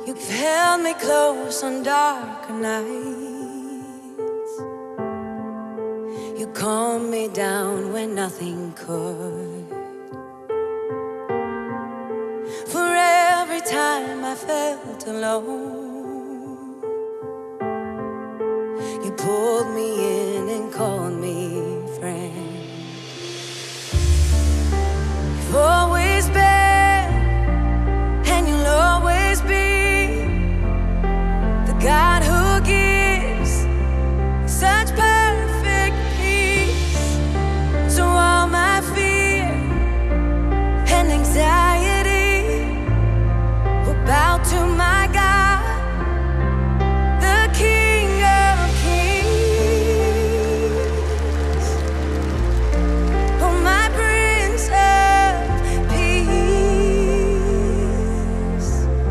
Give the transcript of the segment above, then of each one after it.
You've held me close on darker nights. You calmed me down when nothing could. For every time I felt alone, you pulled me in and called me friend. You've always been, and you'll always be, the God who gives such perfect peace. So all my fear and anxiety will bow to my God, the King of Kings, oh my Prince of Peace.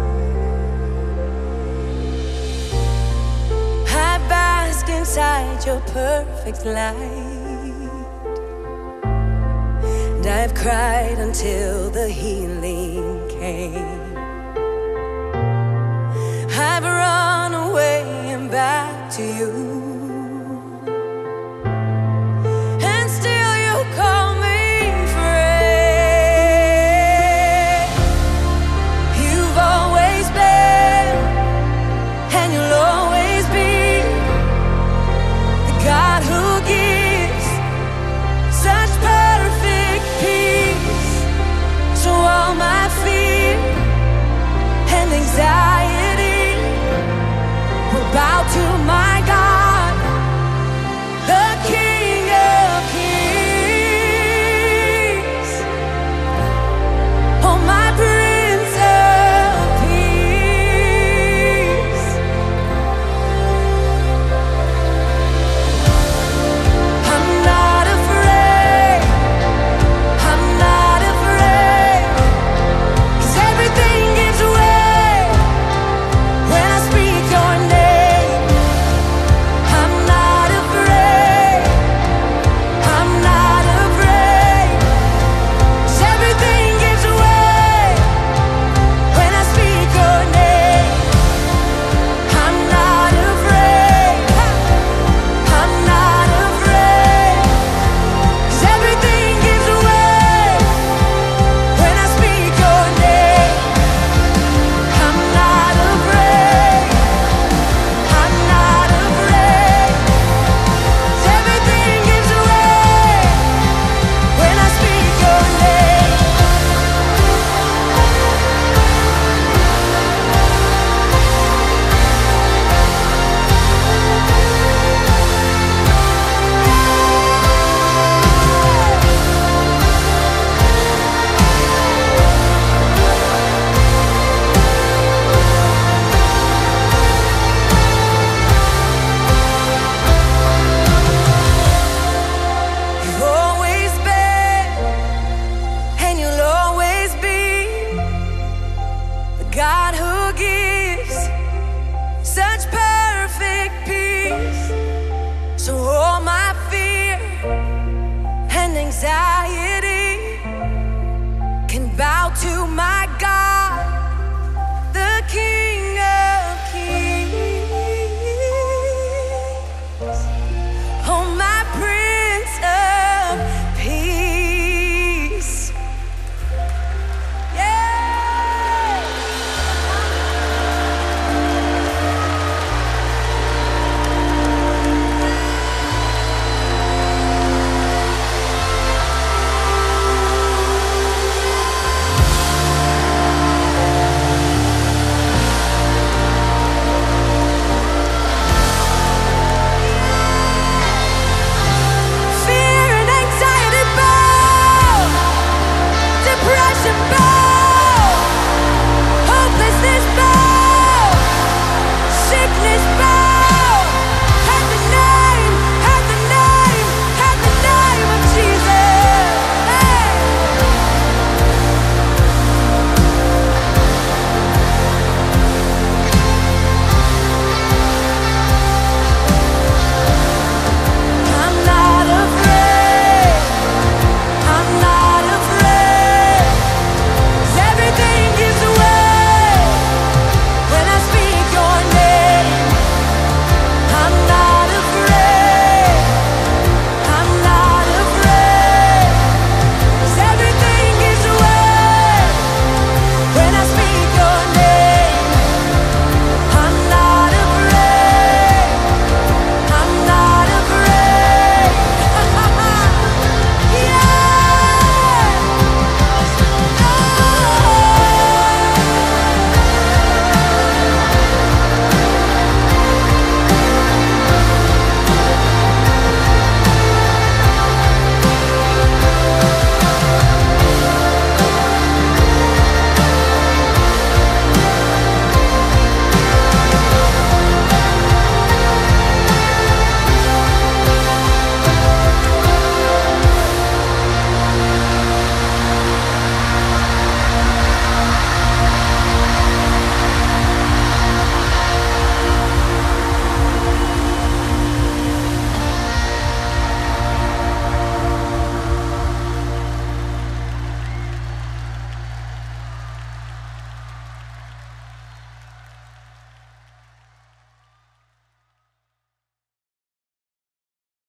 I bask inside your perfect light, and I've cried until the healing came. I've run away and back to you.